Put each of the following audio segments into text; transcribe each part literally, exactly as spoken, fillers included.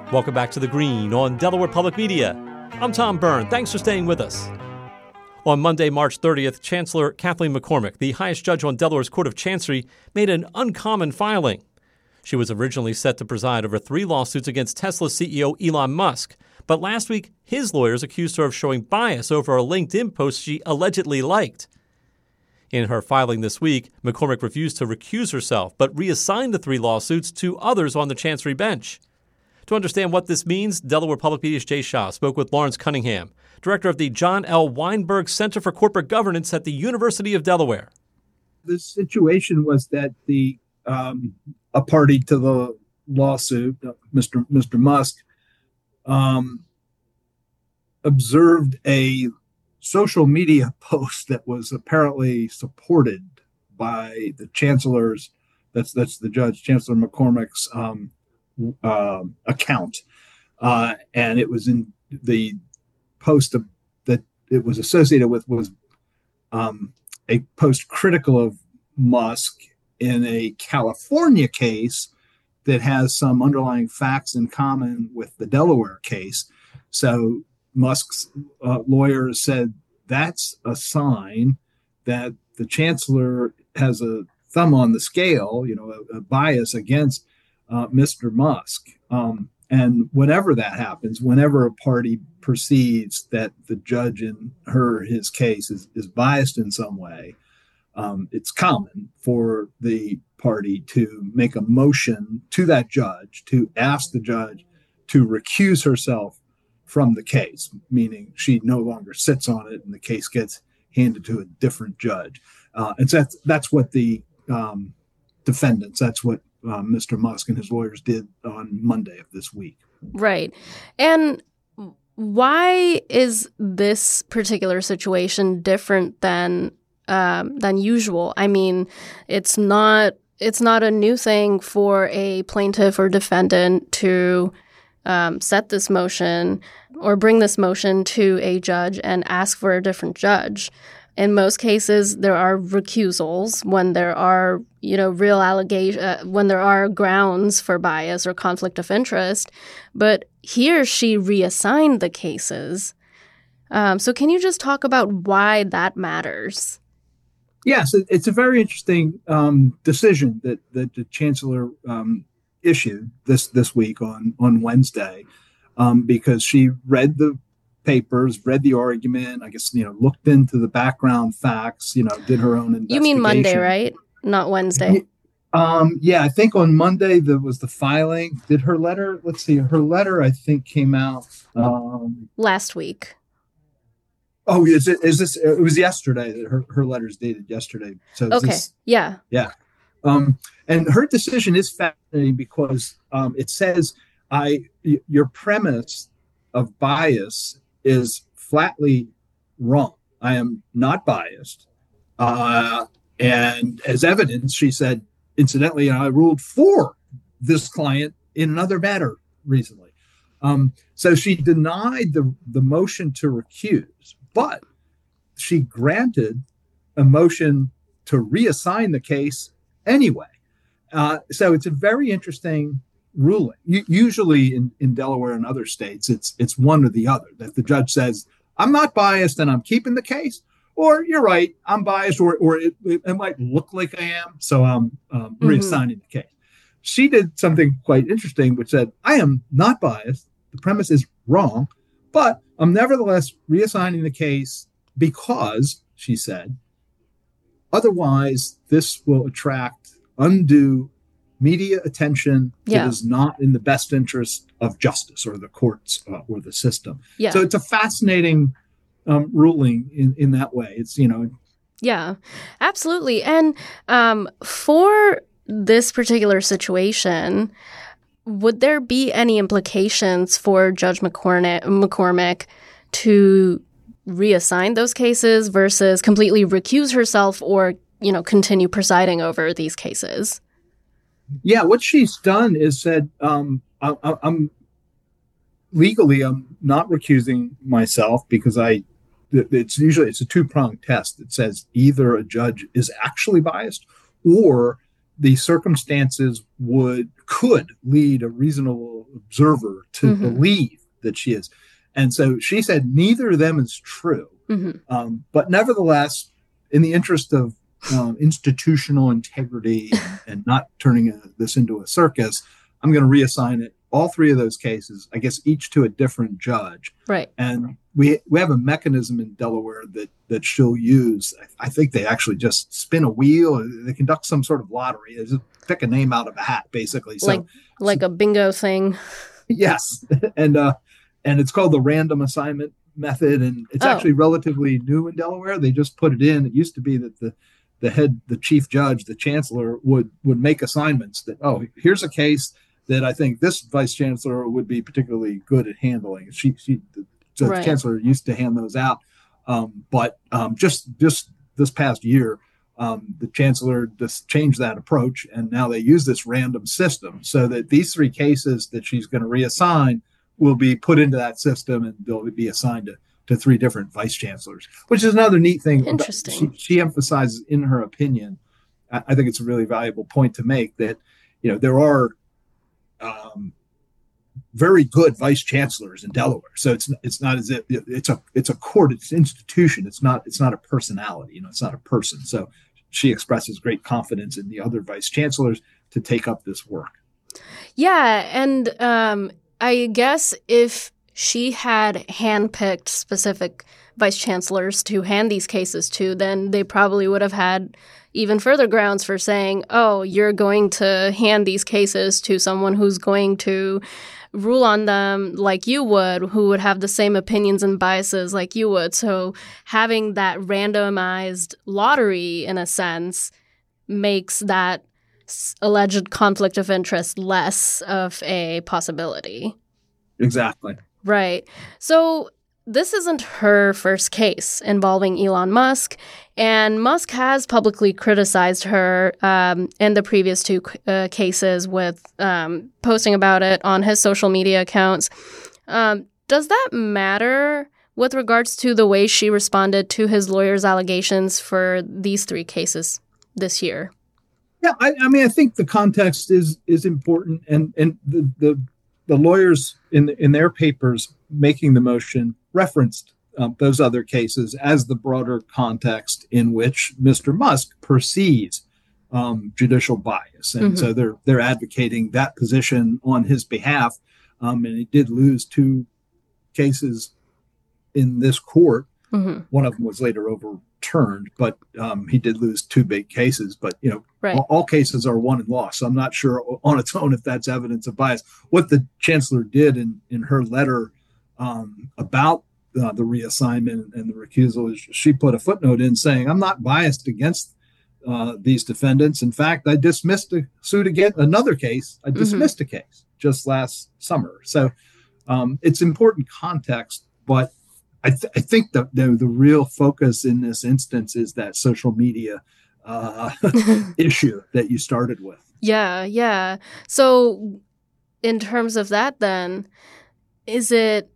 Welcome back to The Green on Delaware Public Media. I'm Tom Byrne. Thanks for staying with us. On Monday, March thirtieth, Chancellor Kathleen McCormick, the highest judge on Delaware's Court of Chancery, made an uncommon filing. She was originally set to preside over three lawsuits against Tesla C E O Elon Musk, but last week, his lawyers accused her of showing bias over a LinkedIn post she allegedly liked. In her filing this week, McCormick refused to recuse herself, but reassigned the three lawsuits to others on the Chancery bench. To understand what this means, Delaware Public Media's Jay Shah spoke with Lawrence Cunningham, director of the John L. Weinberg Center for Corporate Governance at the University of Delaware. The situation was that the um, a party to the lawsuit, Mister Mister Musk, um, observed a social media post that was apparently supported by the chancellor's, that's that's the judge, Chancellor McCormick's um, uh, account. Uh, and it was in the post of, that it was associated with was um, a post critical of Musk in a California case that has some underlying facts in common with the Delaware case. So Musk's uh, lawyers said that's a sign that the chancellor has a thumb on the scale, you know, a, a bias against uh, Mister Musk. Um, and whenever that happens, whenever a party perceives that the judge in her, his case is, is biased in some way, um, it's common for the party to make a motion to that judge to ask the judge to recuse herself from the case, meaning she no longer sits on it and the case gets handed to a different judge. Uh, and so that's, that's what the um, defendants, that's what uh, Mister Musk and his lawyers did on Monday of this week. Right. And why is this particular situation different than um, than usual? I mean, it's not it's not a new thing for a plaintiff or defendant to um, set this motion or bring this motion to a judge and ask for a different judge. In most cases, there are recusals when there are, you know, real allegation, uh, when there are grounds for bias or conflict of interest. But here she reassigned the cases. Um, so can you just talk about why that matters? Yes, it's a very interesting um, decision that, that the chancellor um, issued this, this week on, on Wednesday, um, because she read the papers, read the argument, I guess, you know, looked into the background facts, you know, did her own investigation. You mean Monday, right? Not Wednesday. Um, yeah, I think on Monday there was the filing. Did her letter, let's see, her letter, I think, came out um, last week. Oh, is it? Is this? It was yesterday that her, her letter's dated yesterday. So okay, this, yeah, yeah. Um, and her decision is fascinating because um, it says, "I y- your premise of bias is flatly wrong. I am not biased." Uh, and as evidence, she said, incidentally, I ruled for this client in another matter recently. Um, so she denied the, the motion to recuse, but she granted a motion to reassign the case anyway. Uh, so it's a very interesting ruling. U- usually in, in Delaware and other states, it's it's one or the other, that the judge says, I'm not biased and I'm keeping the case, or you're right, I'm biased, or or it, it might look like I am, so I'm um, Mm-hmm. reassigning the case. She did something quite interesting, which said, I am not biased, the premise is wrong, but I'm nevertheless reassigning the case because, she said, otherwise this will attract undue media attention yeah. that is not in the best interest of justice or the courts uh, or the system. Yeah. So it's a fascinating um, ruling in, in that way. It's, you know. Yeah, absolutely. And um, for this particular situation, would there be any implications for Judge McCormick, McCormick to reassign those cases versus completely recuse herself or, you know, continue presiding over these cases? Yeah, what she's done is said, um, I, I, I'm legally, I'm not recusing myself because I, it's usually, it's a two-pronged test that says either a judge is actually biased or the circumstances would could lead a reasonable observer to mm-hmm. believe that she is. And so she said neither of them is true. Mm-hmm. Um, but nevertheless, in the interest of um, institutional integrity and not turning a, this into a circus, I'm going to reassign it, all three of those cases, I guess, each to a different judge. Right. And we we have a mechanism in Delaware that that she'll use. I, I think they actually just spin a wheel. They conduct some sort of lottery. They just pick a name out of a hat, basically. So, like like so, a bingo thing. Yes. And uh, and it's called the random assignment method. And it's oh. actually relatively new in Delaware. They just put it in. It used to be that the the head, the chief judge, the chancellor would would make assignments that, oh, here's a case that I think this vice chancellor would be particularly good at handling. She, she the right. chancellor used to hand those out, um, but um, just just this past year, um, the chancellor just changed that approach, and now they use this random system so that these three cases that she's going to reassign will be put into that system, and they'll be assigned to, to three different vice chancellors, which is another neat thing. Interesting. She, she emphasizes in her opinion, I, I think it's a really valuable point to make, that you know there are Um, very good vice chancellors in Delaware. So it's it's not as if it's a it's a court, it's an institution. It's not it's not a personality. You know, it's not a person. So she expresses great confidence in the other vice chancellors to take up this work. Yeah, and um, I guess if she had handpicked specific vice chancellors to hand these cases to, then they probably would have had even further grounds for saying, oh, you're going to hand these cases to someone who's going to rule on them like you would, who would have the same opinions and biases like you would. So having that randomized lottery, in a sense, makes that alleged conflict of interest less of a possibility. Exactly. Right. So this isn't her first case involving Elon Musk, and Musk has publicly criticized her um, in the previous two uh, cases with um, posting about it on his social media accounts. Um, does that matter with regards to the way she responded to his lawyer's allegations for these three cases this year? Yeah, I, I mean, I think the context is is important, and and the the, the lawyers in in their papers making the motion referenced um, those other cases as the broader context in which Mister Musk perceives um, judicial bias, and mm-hmm. so they're they're advocating that position on his behalf. Um, and he did lose two cases in this court. Mm-hmm. One of them was later overturned, but um, he did lose two big cases. But you know, right. all, all cases are won and lost. So I'm not sure on its own if that's evidence of bias. What the chancellor did in in her letter Um, about uh, the reassignment and the recusal, she put a footnote in saying, I'm not biased against uh, these defendants. In fact, I dismissed a suit against another case. I dismissed mm-hmm. a case just last summer. So um, it's important context, but I, th- I think the, the the real focus in this instance is that social media uh, issue that you started with. Yeah, yeah. So in terms of that, then, is it,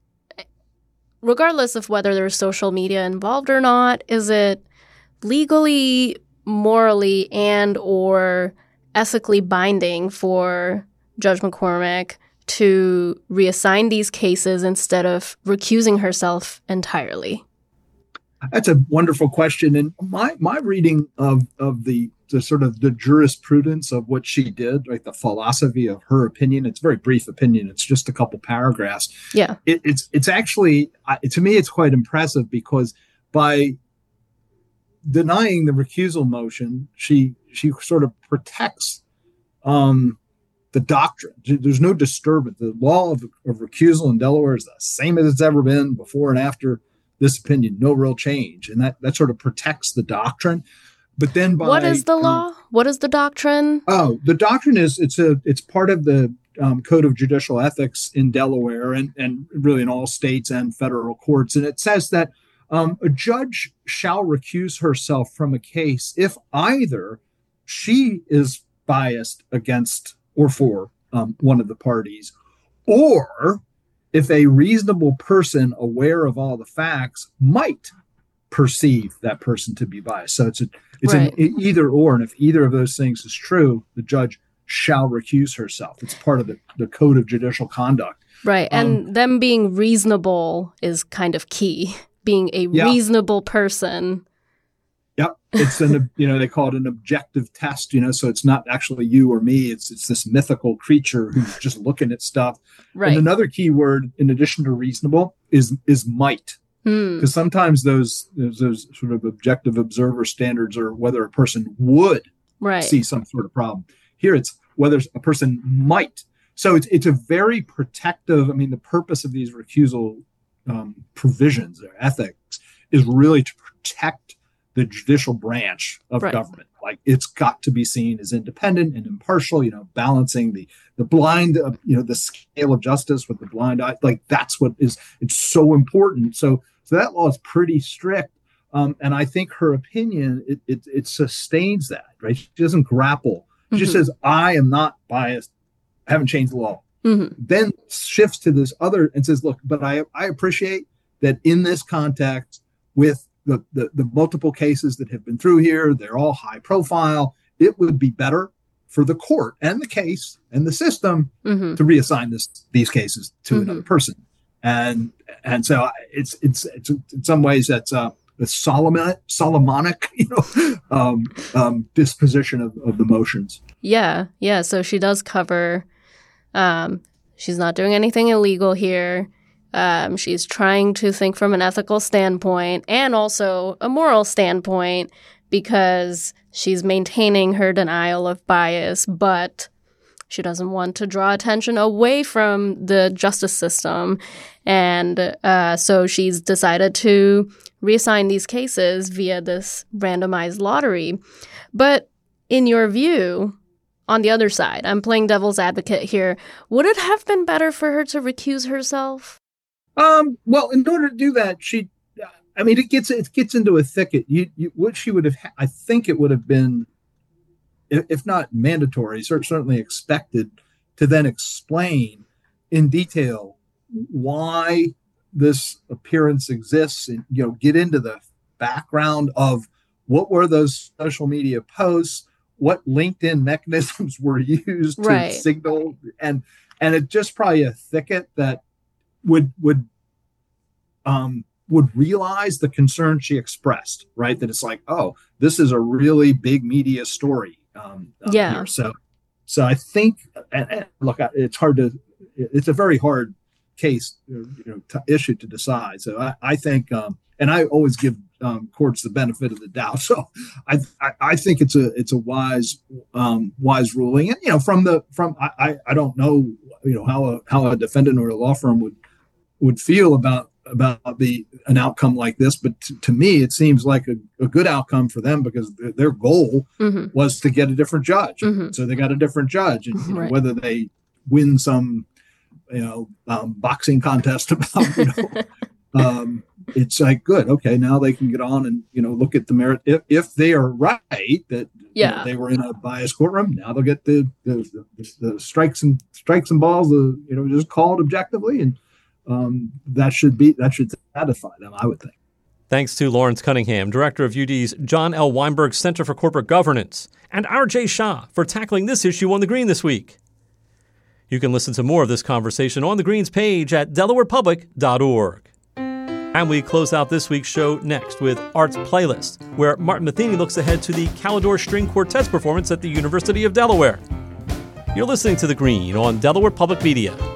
regardless of whether there's social media involved or not, is it legally, morally, and or ethically binding for Judge McCormick to reassign these cases instead of recusing herself entirely? That's a wonderful question. And my my reading of, of the, the sort of the jurisprudence of what she did, like the philosophy of her opinion, it's a very brief opinion. It's just a couple paragraphs. Yeah. It, it's it's actually, to me, it's quite impressive because by denying the recusal motion, she she sort of protects um, the doctrine. There's no disturbance. The law of, of recusal in Delaware is the same as it's ever been before and after this opinion, no real change. And that, that sort of protects the doctrine. But then by, what is the law? Um, what is the doctrine? Oh, the doctrine is it's a it's part of the um, Code of Judicial Ethics in Delaware and, and really in all states and federal courts. And it says that um, a judge shall recuse herself from a case if either she is biased against or for um, one of the parties, or if a reasonable person aware of all the facts might perceive that person to be biased. So it's a It's Right. an either or, and if either of those things is true, the judge shall recuse herself. It's part of the, the code of judicial conduct. Right. And Um, them being reasonable is kind of key. Being a Yeah. reasonable person. Yep. It's an, you know, they call it an objective test, you know, so it's not actually you or me. It's it's this mythical creature who's just looking at stuff. Right. And another key word, in addition to reasonable, is is might. Hmm. Because sometimes those, those those sort of objective observer standards are whether a person would Right. see some sort of problem. Here it's whether a person might. So it's it's a very protective. I mean, the purpose of these recusal um, provisions or ethics is really to protect the judicial branch of Right. government. Like it's got to be seen as independent and impartial, you know, balancing the the blind, uh, you know, the scale of justice with the blind eye. Like that's what is, it's so important. So, so that law is pretty strict. Um, and I think her opinion, it, it, it sustains that, right? She doesn't grapple. She just Mhm. says, I am not biased. I haven't changed the law. Mhm. Then shifts to this other and says, look, but I, I appreciate that in this context with the, the, the multiple cases that have been through here, they're all high profile. It would be better for the court and the case and the system Mhm. to reassign this, these cases to Mhm. another person. And, and so it's, it's, it's in some ways that's uh, the Solomon, Solomonic, you know, um, um, disposition of, of the motions. Yeah. Yeah. So she does cover, um, she's not doing anything illegal here. Um, she's trying to think from an ethical standpoint and also a moral standpoint because she's maintaining her denial of bias, but she doesn't want to draw attention away from the justice system. And uh, so she's decided to reassign these cases via this randomized lottery. But in your view, on the other side, I'm playing devil's advocate here, would it have been better for her to recuse herself? Um, well, in order to do that, she, I mean, it gets, it gets into a thicket. You, you, what she would have, I think it would have been, if, if not mandatory, certainly expected to then explain in detail why this appearance exists and, you know, get into the background of what were those social media posts, what LinkedIn mechanisms were used to Right. signal, and, and it just probably a thicket that would would um would realize the concern she expressed, right? That it's like, oh, this is a really big media story. Um, um, Yeah. Here. So, so I think, and, and look, it's hard to, it's a very hard case, you know, t- issue to decide. So I, I think, um, and I always give um, courts the benefit of the doubt. So I, I, I think it's a, it's a wise, um, wise ruling. And you know, from the, from I, I, I don't know, you know, how a how a defendant or a law firm would would feel about about the an outcome like this, but t- to me it seems like a, a good outcome for them because th- their goal Mm-hmm. was to get a different judge. Mhm. So they got a different judge, and you know, Right. whether they win some you know um, boxing contest about you know um, it's like good, okay, now they can get on and you know look at the merit if, if they are right that you know, Yeah. they were in a biased courtroom. Now they'll get the the, the, the strikes and strikes and balls, the you know just called objectively, and um, that should be that should satisfy them, I would think. Thanks to Lawrence Cunningham, director of U D's John L. Weinberg Center for Corporate Governance, and R J Shah for tackling this issue on The Green this week. You can listen to more of this conversation on The Green's page at delaware public dot org. And we close out this week's show next with Arts Playlist, where Martin Matheny looks ahead to the Calidor String Quartet's performance at the University of Delaware. You're listening to The Green on Delaware Public Media.